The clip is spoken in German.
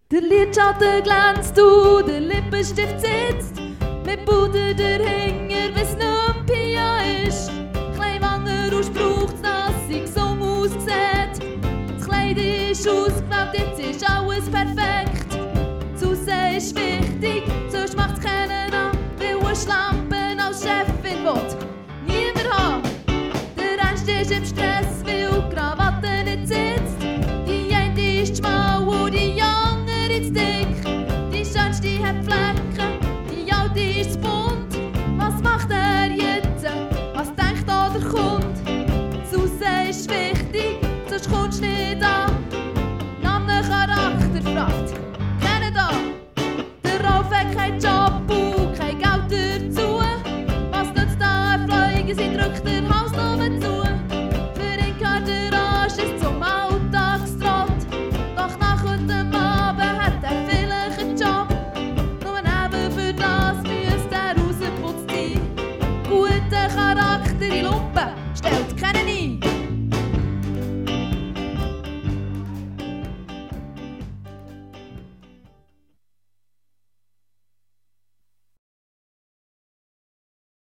Der Lidschatten glänzt und der Lippenstift sitzt. Mit Puder dahinter, wie's nicht Pia ist. Kleinwanger und braucht's, dass sie gesund aussieht. Das Kleid ist ausgewählt, jetzt ist alles perfekt. Das Aussehen ist wichtig, sonst macht's keinen an, weil eine Schlampe als Chefin will niemand haben. Der Ernst ist im Stress, weil die Krawatte nicht sitzt. Die eine ist schmal und die andere ist dick. Die schönste hat Flecken, die alte ist bunt. Was macht er jetzt? Was denkt oder kommt? Das Aussehen ist wichtig, sonst kommst du nicht an. Nach einem Charakter fragt